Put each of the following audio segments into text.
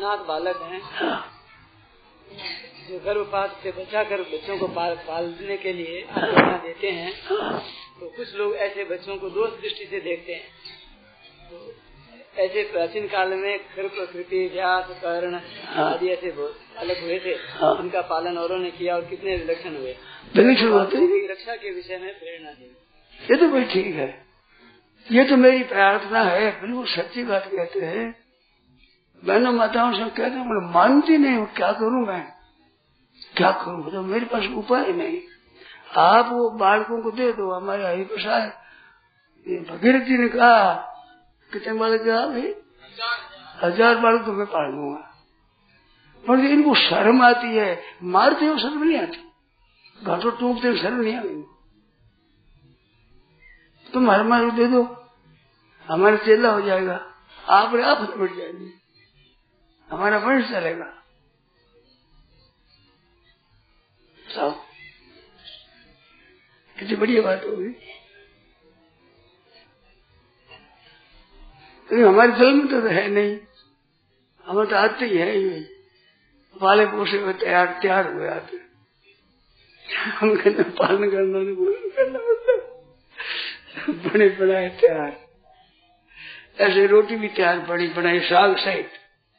अनाथ बालक हैं जो गर्भपात से बचाकर बच्चों को पालने के लिए प्रेरणा देते हैं, तो कुछ लोग ऐसे बच्चों को दोष दृष्टि से देखते हैं। तो ऐसे प्राचीन काल में खर प्रकृति व्यास कर्ण आदि ऐसे अलग हुए थे, उनका पालन औरों ने किया और कितने विलक्षण हुए। रक्षा के विषय में प्रेरणा दी, ये तो भाई ठीक है, ये तो मेरी प्रार्थना है, बिल्कुल सच्ची बात कहते हैं। बहनों माताओं से कहते हैं मैं मानती नहीं, क्या करूं मैं, क्या करूं, तो मेरे पास उपाय नहीं। आप वो बालकों को दे दो। हमारे हरिप्रसाद भगीरथ जी ने कहा कितने बालक कहा भाई 1000 बालक तो मैं पाल लूंगा, पर इनको शर्म आती है, मारते हो शर्म नहीं आती, घाटों टूटते हो शर्म नहीं आती। तुम हमारे दे दो, हमारा चेला हो जाएगा, आप बढ़ जाएंगे, हमारा वंश चलेगा। कितनी बढ़िया बात होगी। तो हमारे दिल में तो है नहीं, हमें तो आते ही है ही, पाले पोसे में तैयार हुए आते, हम कहते पालन करना बने बनाए तैयार, ऐसे रोटी भी तैयार बड़ी बनाई साग सहित।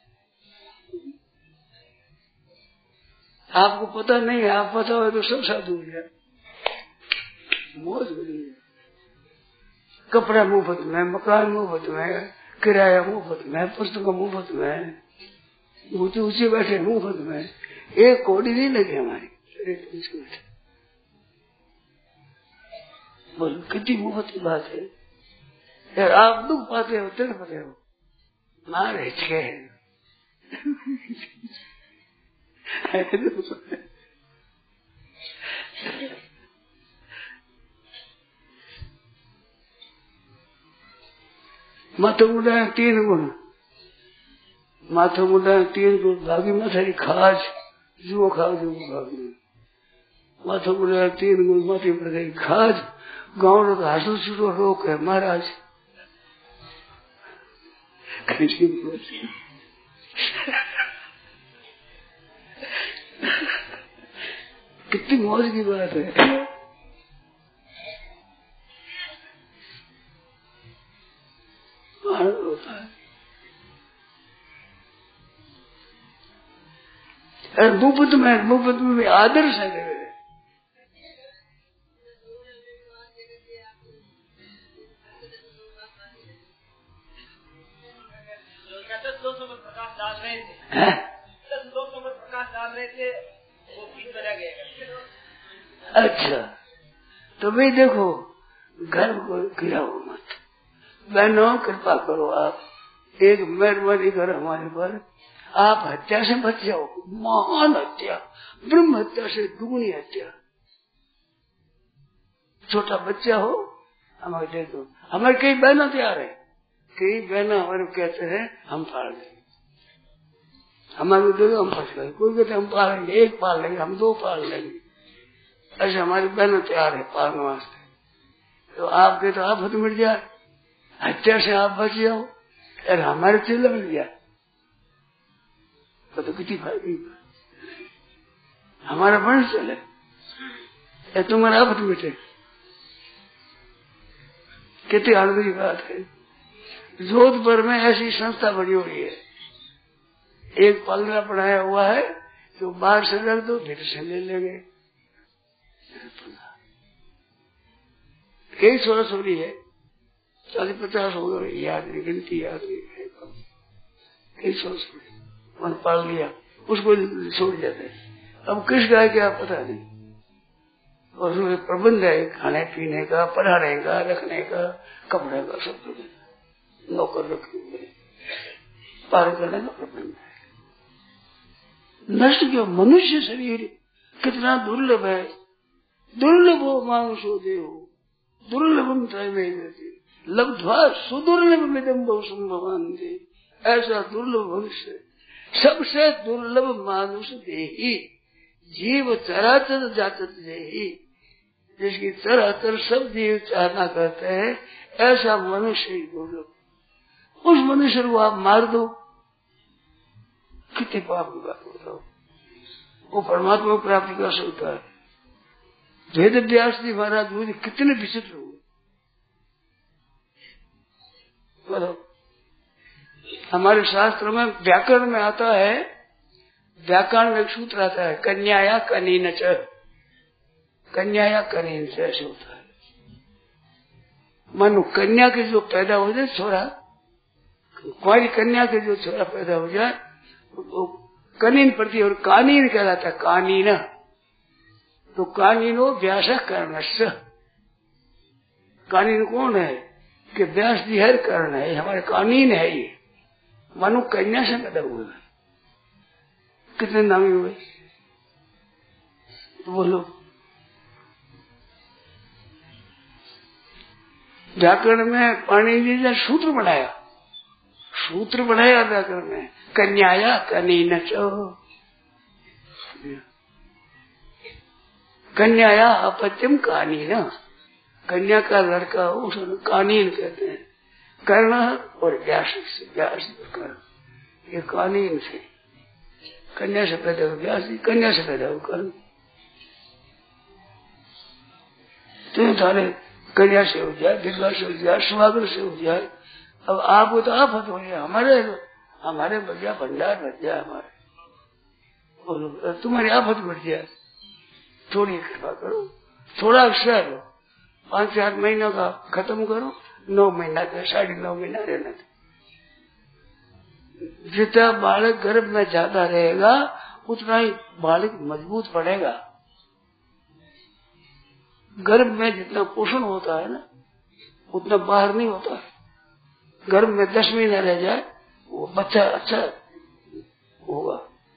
आपको पता नहीं है, आप पता हो तो सब साधु हो जाए, मौज बनी है। कपड़ा मुफ्त में, मकान मुफ्त में, किराया मुफ्त में, पुस्तक मुफ्त में, ऊंचे ऊंचे बैठे मुफ्त में, एक कौड़ी नहीं लगे हमारी। बोलो कितनी मुफ्त की बात है यार। आप दुख पाते हो, तड़पते हो, मारे हिचके है माथा मुड़ा 3 गुण, माथा मुड़ा 3 गुण, भागी माथारी खाज जो खाओ जो भागी, माथा मुड़ा 3 गुण, माथे पड़ गई खाज, गाँव तो हासू छूटो रोक है महाराज। कितनी मौज की बात है। होता है मुफ्त में आदर्श है। अच्छा तो भाई देखो, घर को गिराओ मत, बहनों कृपा करो, आप एक मेहरबानी करो हमारे पर, आप हत्या से बच जाओ। महान हत्या, ब्रह्म हत्या से दुगुनी हत्या। छोटा बच्चा हो हमारे दे दो। हमारे कई बहना तैयार है, कई बहना हमारे कहते हैं हम पाल लेंगे, हमारे दे दो हम फंस गए। कोई कहते हम पालेंगे, 1 पाल लेंगे, हम 2 पाल लेंगे। ऐसे हमारी बहना तैयार है पालने वास्ते। तो आपके तो आफत मिट जाए, हत्या से आप बच जाओ, और हमारे चेला मिल जाए तो कितनी फायदा, हमारा वंश चले या तुम्हारा आफत मिटे। कितनी आनंद की बात है। जोधपुर में ऐसी संस्था बनी हुई है, एक पलड़ा बनाया हुआ है, तो बाहर से रख दो फिर से ले लेंगे। कई 16 सोरी है, 40-50 हो गए, याद नहीं, गिनती याद नहीं है। कई 16 सोरी मन पाल लिया, उसको छोड़ जाते। अब किस गाय के आप पता नहीं, और उसमें प्रबंध है खाने पीने का, पढ़ाने का, रखने का, कपड़े का, सब कुछ नौकर रखे हुए, पार करने का प्रबंध है। नष्ट क्यों, मनुष्य शरीर कितना दुर्लभ है। दुर्लभ हो मानुषो देहो दुर्लभम त्रयमेव लब्ध्वा सुदुर्लभ मिदं बहु भगवान दे। ऐसा दुर्लभ मनुष्य, सबसे दुर्लभ मानुष देही, जीव चराचर जाचत देही, जिसकी चराचर सब जीव चाहना करते हैं, ऐसा मनुष्य ही दुर्लभ। उस मनुष्य को आप मार दो, कितने पाप की बात बताओ। वो परमात्मा को प्राप्ति कर सकता है। वेद व्यास जी महाराज मुझे कितने विचित्र हुए। बताओ, हमारे शास्त्र में व्याकरण में आता है, व्याकरण में एक सूत्र आता है, कन्याया कनीन च, कन्याया कनीन च, ऐसे होता है। मानो कन्या के जो पैदा हो जाए छोरा, कुंवारी कन्या के जो छोरा पैदा हो जाए वो कनीन प्रति, और कानीन कहलाता है, कानीन। तो कानीनो व्यास कर्णस्य, कानीन कौन है कि व्यास जी हर कर्ण है, हमारे कानीन है ये। मानो कन्या से पैदा हुए। कितने नामी हुए तो बोलो। व्याकरण में पाणिनि जी ने सूत्र बनाया, सूत्र बनाया व्याकरण में, कन्याया कनीन च, कन्याया अपत्यम कानीन, कन्या का लड़का हो उसको कानीन कहते हैं। कर्ण और व्यास से, व्यास कर्ण, ये कानीन से, कन्या से पैदा हो व्यास जी, कन्या से पैदा हो कर्ण। तो सारे कन्या से हो जाए, विधवा से हो जाए, सुहागन से हो जाए। अब आपको तो आफत हो जाए, हमारे बढ़िया भंडार बढ़ जाए, हमारे बोलो तुम्हारी आफत बढ़ जाए। थोड़ी कृपा करो, थोड़ा अक्षर लो, 5-4 महीनों का खत्म करो, 9 महीना का 9.5 महीना रहना। जितना बालक गर्भ में ज्यादा रहेगा उतना ही बालक मजबूत बनेगा। गर्भ में जितना पोषण होता है ना उतना बाहर नहीं होता। गर्भ में 10 महीना रह जाए वो बच्चा अच्छा होगा।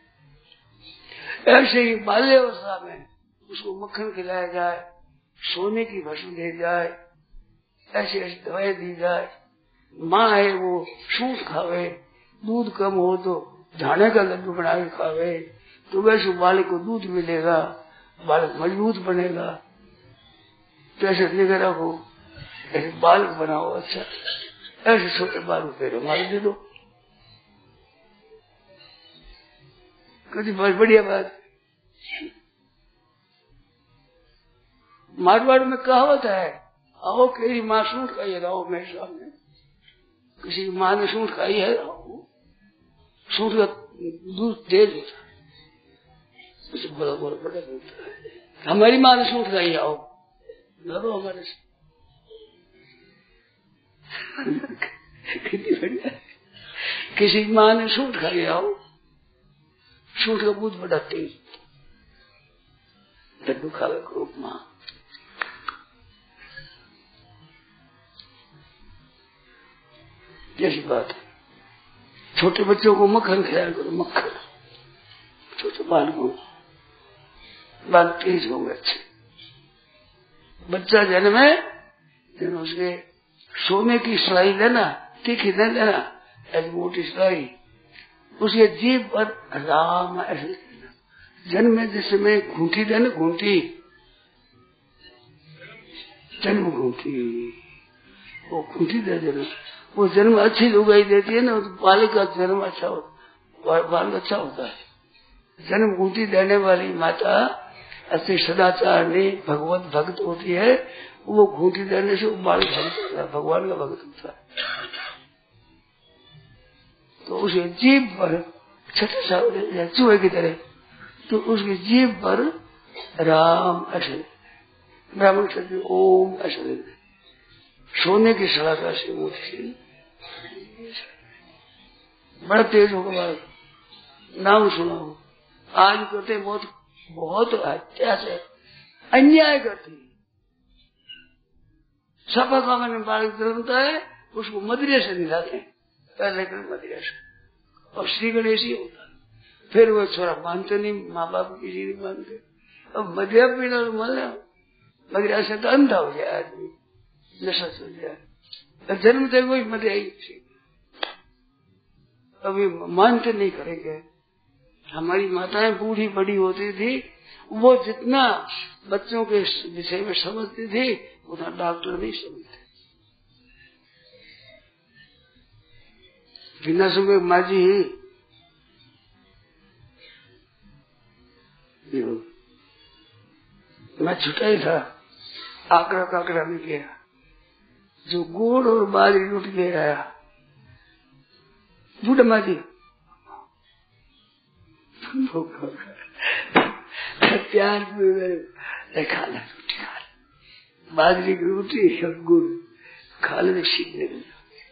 ऐसे ही बाल्यावस्था में उसको मक्खन खिलाया जाए, सोने की वस्तु दी जाए, ऐसी ऐसी दवाई दी जाए। माँ है वो सूट खावे, दूध कम हो तो झाने का लड्डू बना के खावे, तो वैसे बालक को दूध मिलेगा, बालक मजबूत बनेगा। तो ऐसे निगर रखो, ऐसे बालक बनाओ अच्छा, ऐसे छोटे बालक फिर हमारे दे दो। कभी बहुत बढ़िया बात। मारवाड़ में कहावत है, आओ तेरी माँ सूट खाई है, आओ मेरे सामने। किसी की माँ ने सूट खाई है, सूट का दूध दे देता, बड़ा बड़ा बड़ा बोलता है हमारी माँ ने सूट खाई, आओ लड़ो हमारे से। कितनी बढ़िया। किसी की माँ ने सूट खाई, आओ, सूट का दूध बड़ा तेज, लड्डू खावे खूब माँ। जैसी बात है, छोटे बच्चों को मक्खन खिलाया करो, मक्खन, छोटे बालकों बाल तेज होंगे अच्छे। बच्चा जन्मे जब उसके सोने की सिलाई लेना, तीखी न लेना, ऐसी मोटी सिलाई, उसके जीभ पर राम ऐसे लेना। जन्म जिस में घूंटी देना, घूंटी, जन्म घूंटी, वो घूंटी दे देना। वो जन्म अच्छी लुगाई देती है ना, तो बालक का जन्म अच्छा होता, बालक अच्छा होता है। जन्म घूंटी देने वाली माता ऐसे सदाचारणी भगवत भक्त होती है, वो घूंटी देने से वो बालक भक्त होता है, भगवान का भक्त होता है। तो उसे जीभ पर छठे सा चूहे की तरह, तो उसकी जीभ पर राम ऐसे, ब्राह्मण क्षत्रिय ओम ऐसे, सोने की सलाका से मोटी, बड़ा तेज होगा बालक। नाम सुनाओ, आज करते बहुत हत्या से अन्याय करती है। सफा का मैंने बालक जन्मता है, उसको मदिरे से निलाते हैं, पहले कर मदिरे से, और श्री गणेश ही होता है। फिर वो छोरा मानते नहीं, माँ बाप किसी नहीं मानते। अब मदिरा पीना तो मरना, मदिरा से तो अंधा हो जाए आदमी, नशा हो जाए। जन्म तक वही मदिरा ही, अभी मानते नहीं करेंगे। हमारी माताएं बूढ़ी बड़ी होती थी, वो जितना बच्चों के विषय में समझती थी उतना डॉक्टर नहीं समझते। बिना सुबह माँ जी आज छुट्टा ही था, आकड़ा काकड़ा में गया, जो गुड़ और बाजरी रोटी ले आया, बूढ़ा माजी प्यार खा ला, रोटी खा ला, बाजरी की रोटी और गुड़ खा ले, सीखने लगा।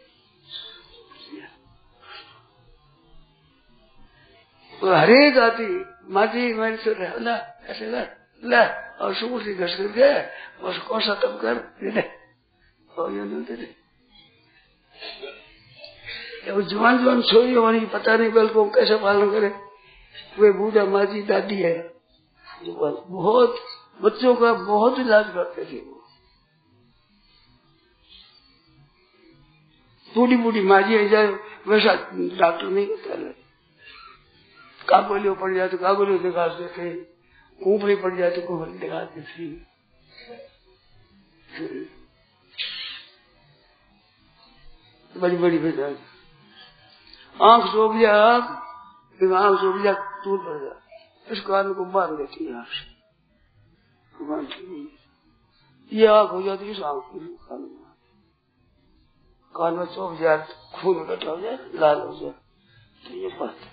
हरेक आती माटी मेरे से ला ऐसे ला और सुबह से घस कर गए और कौन सा तब कर दे और ये नहीं दे। वो जवान छोरी होने की पता नहीं बल को कैसे पालन करे। वे बूढ़ा माजी दादी है जो बहुत बच्चों का बहुत इलाज करते थे। वो बूढ़ी बूढ़ी माजी है जाए वैसा डॉक्टर नहीं करता। काबुलियों पड़ जाए तो काबुलियों दिखाते थे, ऊपरी पड़ जाए तो ऊपरी दिखाते थे। बड़ी बड़ी बेटा आंख चोप जा, आंख चोप जा टूट पड़ जा, इस कान को बांध देती है आंख से। ये आंख हो जाती है इस आंख कान में चोप जाए, खून इकट्ठा हो जाए, लाल हो जाए तो ये बात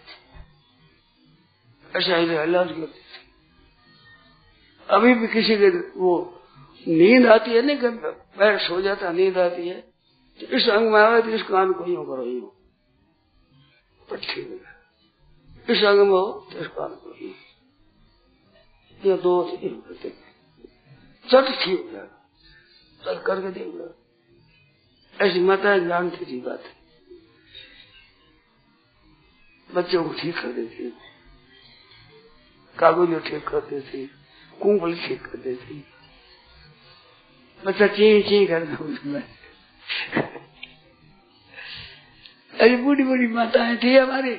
ऐसा ही इलाज करते थे। अभी भी किसी के वो नींद आती है नहीं, पैर सो जाता नींद आती है तो इस अंग में आवे तो इस कान को यूं करो, यूं पट्टी में, इस अंग में हो तो इस कान को यूं, ये दो करते चट ठीक हो जाएगा, चल करके देख लो। ऐसी माता जानती थी बात, बच्चों को ठीक कर देती, कागज ठीक करते थे, कुंभल ठीक करते थे, बच्चा ची ची करता उसमें। अरे बूढ़ी बूढ़ी माताएं थी हमारे,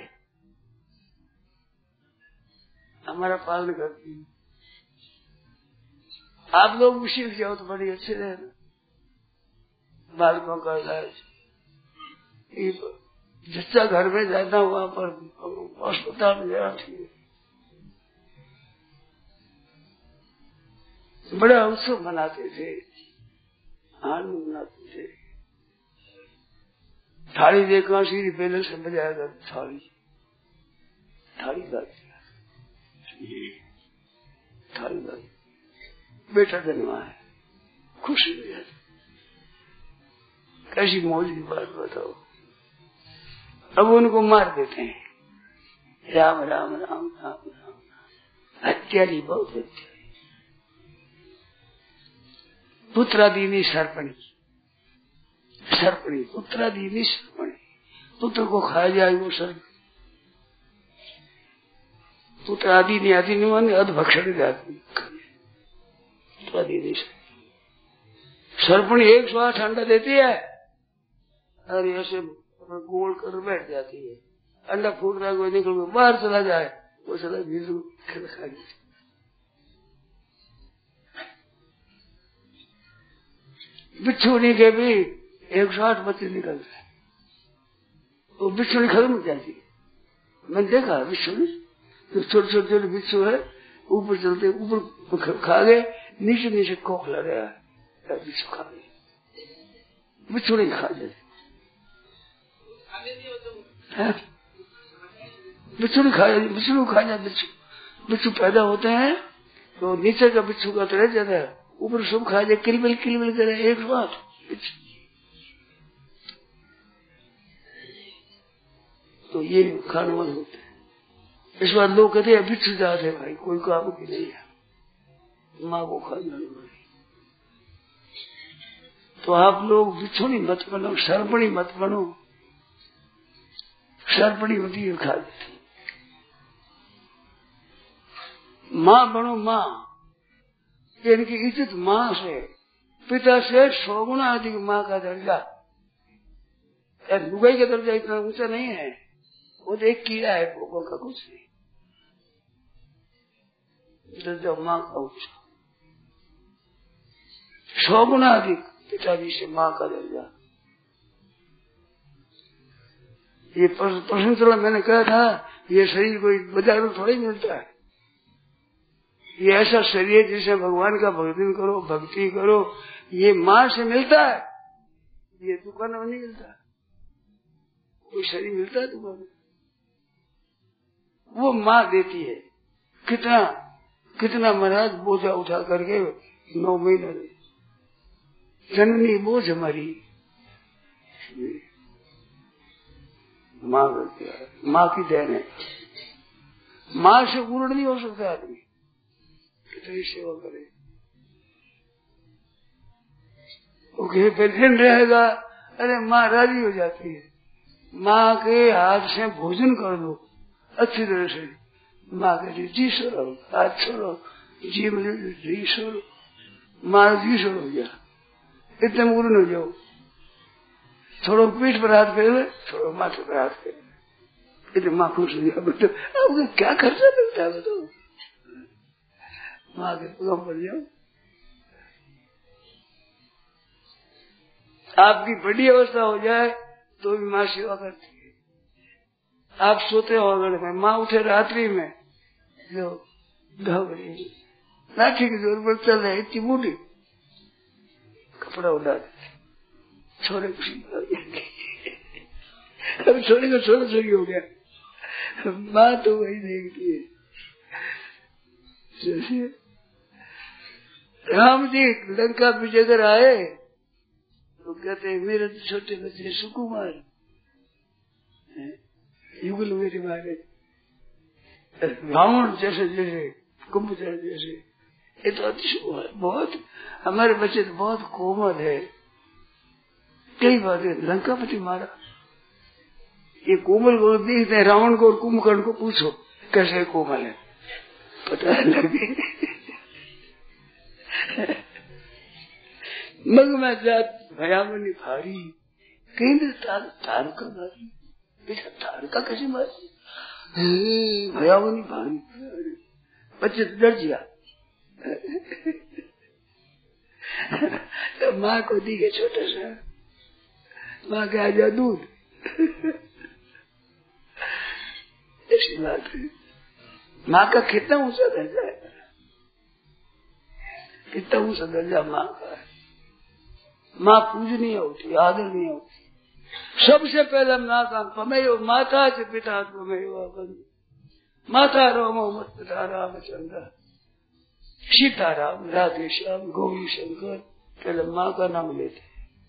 हमारा पालन करती। आप लोग भी सीख जाओ तो बड़ी अच्छे रहे। बालकों का इलाज जिसका घर में जाना वहां पर अस्पताल में जाना चाहिए। बड़ा उत्सव मनाते थे, आनंद मनाते थे। थाली देखा सीधी पहले से बजाया करती, थाली थाली थाली बेटा जन्मा है, खुशी हो जाती। कैसी मौज की बात बताओ। अब उनको मार देते हैं, राम राम राम राम राम, हत्यारी बहुत हत्या। पुत्रादीनी सर्पणी, सर्पणी पुत्रादीनी सर्पणी, पुत्र को खाया जाए वो सर्प। पुत्र आदि नहीं आदि नहीं माने अधभक्षण जाती, पुत्रादीनी सर्पणी 108 अंडा देती है और ऐसे गोल कर बैठ जाती है। अंडा फूट रहा है, कोई निकल के बाहर चला जाए, वो चला भीतर खा जाती। बिच्छू के भी 108 बच्चे निकलते हैं, वो बिच्छू खत्म हो जाती है। मैंने देखा बिच्छू तो छोटे छोटे बिच्छू है, ऊपर चलते ऊपर खा गए, नीचे नीचे खोखला गया है, बिच्छू खा गए, बिच्छू नहीं खा जाते। बिच्छू नहीं खाया, बिच्छू खा जाते। बिच्छू पैदा होते हैं तो नीचे का बिच्छू का तो रह जाता है, ऊपर सब खा जाए, किलबिल करे 108 बिच्छू। तो ये खाने वाले होते हैं। इस बार लोग कहते हैं बिच्छू जाते हैं, भाई कोई काबू की नहीं है, माँ को खा जाने वाली। तो आप लोग बिच्छू नहीं मत बनो, सर्पणी मत बनो। सर्पणी होती है खा जाती। माँ बनो, माँ इनकी इज्जत माँ से, पिता से 100 गुना अधिक माँ का दर्जा। लुगाई का दर्जा इतना ऊंचा नहीं है, वो तो एक कीड़ा है, भोगों का कुछ नहीं। दर्जा माँ का ऊंचा, 100 गुना अधिक पिताजी से माँ का दर्जा। ये प्रश्न चला, मैंने कहा था ये शरीर कोई बाजार में थोड़ी मिलता है, ये ऐसा शरीर जिसे भगवान का भक्ति करो, ये माँ से मिलता है, ये दुकान में नहीं मिलता। कोई शरीर मिलता है दुकान में? वो माँ देती है। कितना महाराज बोझा उठा करके 9 महीने जननी बोझ हमारी माँ की देन है। माँ से पूर्ण नहीं हो सकता आदमी, कितनी सेवा करे। ओके पेशेंट रहेगा, अरे माँ राजी हो जाती है। माँ के हाथ से भोजन कर दो अच्छी तरह से, माँ कहती जी छोड़ो, हाथ छोड़ो, जी मुझे जी छोड़ो, माँ जी छोड़ो गया, इतने पूर्ण हो जाओ। थोड़ा पीठ पर हाथ फेर, थोड़ा माथे पर हाथ फेर, इतने माँ खुश हो गया। बताओ क्या खर्चा लगता है, बताओ माँ के पगम पर जाओ। आपकी बड़ी अवस्था हो जाए तो भी माँ सेवा करती है। आप सोते हो अगर में, माँ उठे रात्रि में, जो घबरी लाठी की जोर पर चल रहे, इतनी बूढ़ी कपड़ा उड़ा देते, छोरे खुशी अब छोरे को छोरा छोरी हो गया। माँ तो वही देखती है। जैसे राम जी लंका विजय कर आए तो कहते हैं मेरे तो छोटे बच्चे सुकुमार, युगल मेरे मारे, रावण जैसे जैसे कुंभकर्ण जैसे, ये तो अतिशय बहुत, हमारे बच्चे तो बहुत कोमल है। कई बातें लंकापति मारा, ये कोमल को देखते हैं, रावण को और कुंभकर्ण को पूछो कैसे कोमल है, पता लगे। मग में जात भयावनी भारी, कहीं भी तारका मारी, बेटा तारका कैसे मारी, भयावनी भारी, बच्चे तो डर गया। तो माँ को दी गया छोटा सा, माँ के आ जा दूध। ऐसी बात है। माँ का कितना ऊंचा दर्जा है, कितना ऊंचा दर्जा माँ का है। माँ पूजनीय होती, आदरणीय होती। सबसे पहले माँ का पमेयो माता च पिता पमेयो बंधु, माता रोमो मत पिता रामचंद्र, सीताराम राधे श्याम गौरी शंकर, पहले माँ का नाम लेते।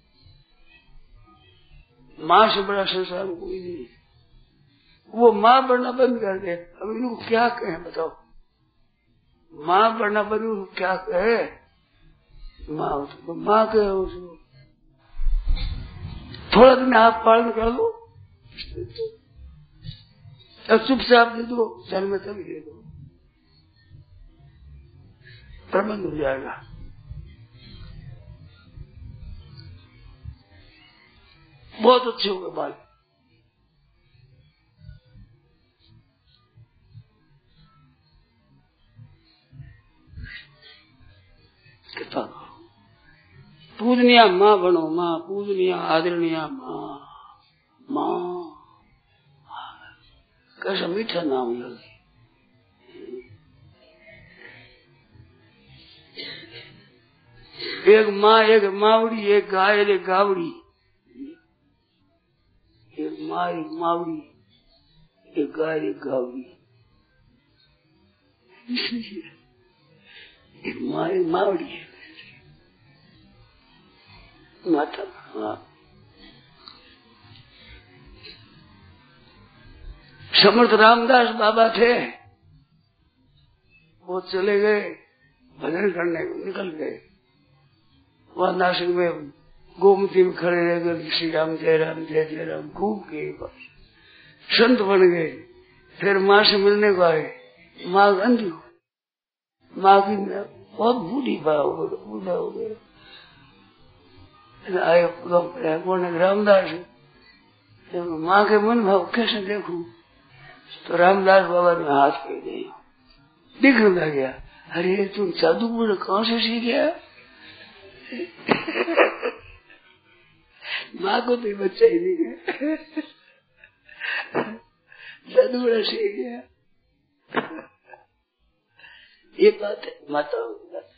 माँ से बड़ा संसार कोई नहीं। वो माँ बनना बंद कर दे, अब इनको क्या कहें बताओ। माँ बनना बंद, क्या कहे माँ, तो माँ कहे उसको थोड़ा दिन आप पालन कर लो, अब चुपचाप दे दो, जन्म तक दे दो, प्रबंध हो जाएगा। बहुत अच्छे हो गए बाल। कितना पूजनीय माँ बनो, माँ पूजनीय आदरणीय माँ, माँ कैसा मीठा नाम लगे। एक माँ एक मावड़ी, एक गाय एक गावड़ी, एक माँ एक मावड़ी, एक गाय एक गावड़ी, एक माँ एक मावड़ी है माता। हाँ समर्थ रामदास बाबा थे, वो चले गए भजन करने को, निकल गए। वहां नासिक में गोमती में खड़े रह गए, श्री राम जय राम जय जय राम खूब के संत बन गए। फिर माँ से मिलने को आए, माँ अंधी हो, माँ की बहुत बूढ़ी बूढ़ा हो गए। आए बोले रामदास, माँ के मन भाव कैसे देखूं, तो रामदास बाबा ने हाथ फेर दिया, दिखने लग गया। अरे तुम जादू बोले कहाँ से सीख गया? माँ को तो बच्चा ही नहीं है, जादू बड़ा सीख गया। ये बात है माताओं की बात।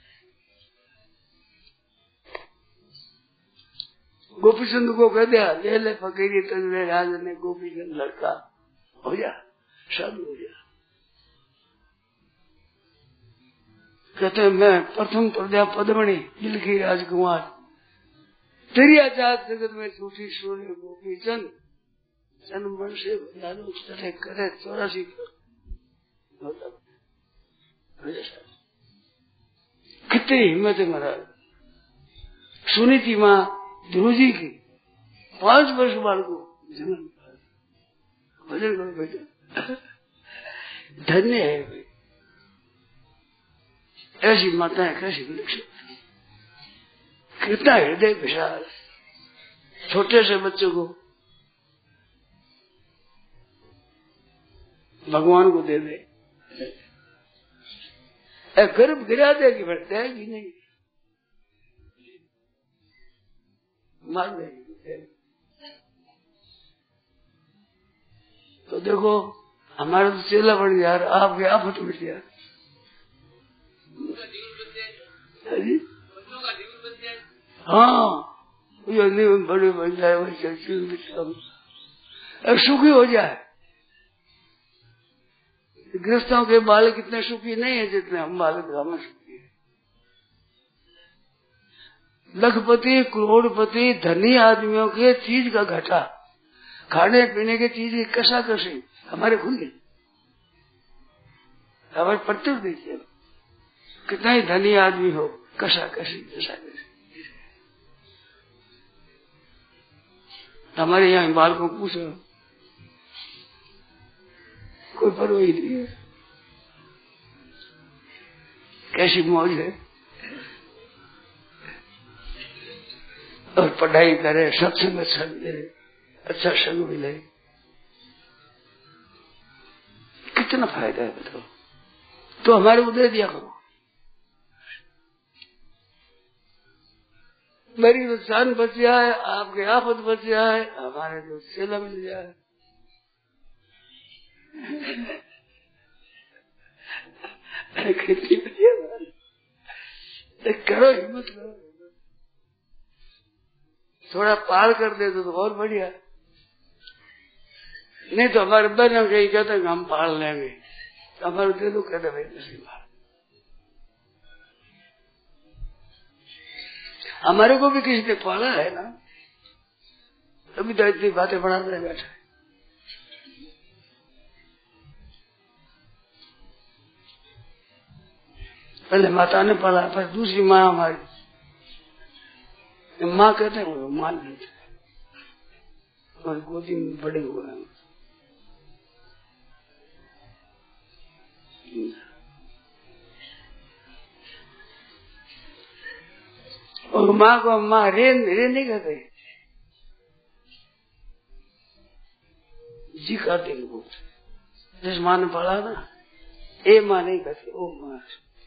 गोपीचंद को कह दिया ले ले फकीरी तुझे राज ने गोपीचंद लड़का हो जा साधु हो जा। कहते हैं मैं प्रथम प्रजा पद्मणि दिलखी राजकुमार तेरी आजाद जगत में झूठी सूर्य गोपीचंद जन्म मन से लालू चले करे 84 कितनी हिम्मत है महाराज। सुनी थी माँ ध्रुव जी की 5 वर्ष बाल को जन्म भजन करो बेटा धन्य है भाई। ऐसी माताएं कैसी विलक्षण कितना हृदय विशाल छोटे से बच्चों को भगवान को दे दे गर्भ गिरा देगी बढ़ता है कि नहीं मार देगी। तो देखो हमारा तो चेला बन गया आप गया फट मिट गया। हाँ बड़े बन जाए वही सुखी हो जाए। गृहस्थों के बालक इतने सुखी नहीं है जितने हम बालक हमें सुखी है। लखपति करोड़पति धनी आदमियों के चीज का घटा खाने पीने की चीज की कसा कसी हमारे खुद गई हमारे प्रत्युत देखिए कितना ही धनी आदमी हो कसा कसी कसा कसी। हमारे यहाँ बालकों को पूछो कोई परवाह नहीं है कैसी मौज है और पढ़ाई करे सत्संग अच्छा मिले अच्छा संग मिले कितना फायदा है बताओ। तो हमारे को दे दिया करो मेरी तो जान बच जाए आपके आफत बच जाए हमारे तो सेला मिल जाए। खेती करो हिम्मत करो थोड़ा पार कर दे तो बहुत बढ़िया। नहीं तो हमारे बहनों कहीं कहते हैं हम पाल लेंगे तो हमारे दे दो कहते भाई दूसरी बात हमारे को भी किसी ने पाला है ना तभी तो इतनी बातें बढ़ाते बैठे। पहले माता ने पाला फिर दूसरी माँ हमारी माँ कहते हैं वो मान लेते हमारी गोदी में बड़े हुए हैं। और माँ को माँ रे नहीं कहते जी कहते हैं जिस माँ ने पाला ना ए माँ नहीं कहते ओ माँ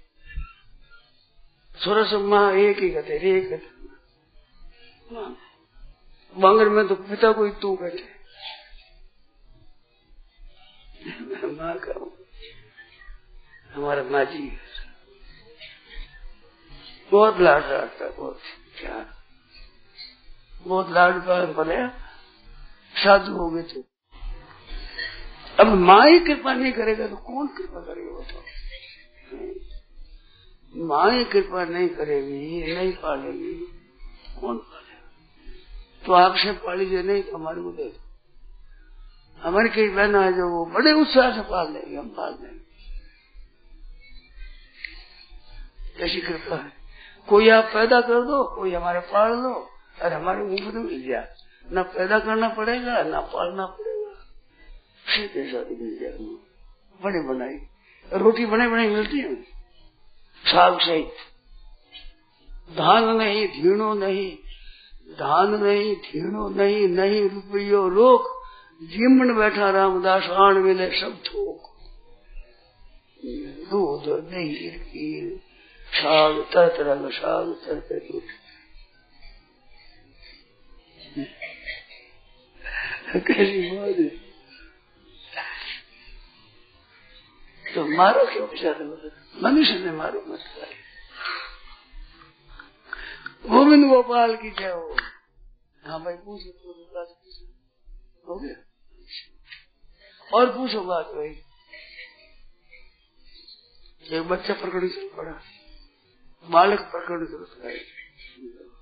थोड़ा सा माँ एक ही कहते रे कहते बांगर में तो पिता को ही तू कहते माँ का हमारा माँ जी बहुत लाड रखता बहुत क्या बहुत लाड पालन पड़े साधु हो गए थे। अब माँ ही कृपा नहीं करेगा तो कौन कृपा करेगा बताओ। माँ ही कृपा नहीं करेगी नहीं पालेगी कौन पालेगा। तो आपसे पाली जो नहीं तो हमारे को दे दो। हमारी कई बहन है जो वो बड़े उत्साह से पाल लेंगे हम पाल लेंगे ऐसी कृपा है। कोई आप पैदा कर दो कोई हमारे पाल लो और हमारे मुफ्त में मिल जाए न पैदा करना पड़ेगा न पालना पड़ेगा सीधे साथ मिल जाएगा। बने बनाई रोटी बने बनाई मिलती है साग सहित धान नहीं धीणो नहीं धान नहीं धीणो नहीं नहीं रुपयो रोक जीमन बैठा रामदास आन मिले सब थोक दूध दही खीर साग तरह तरह का साग तरह तरह की कैसी मौज है। तो तो मारो क्यों बेचारे, मनुष्य ने मारो मत। गोविंद गोपाल की जय हो। हाँ भाई पूछो, हो गया और पूछो बात भाई। एक बच्चा प्रकरण चल पड़ा, बालक प्रकरण चल पड़ा।